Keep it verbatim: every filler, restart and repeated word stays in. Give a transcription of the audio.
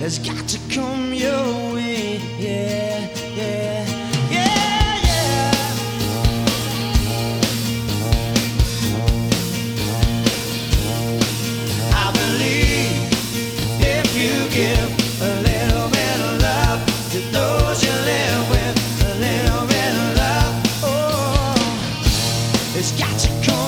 has got to come your way. Yeah, yeah, yeah, yeah. I believe if you give a little bit of love to those you live with, a little bit of love, oh, it's got to come.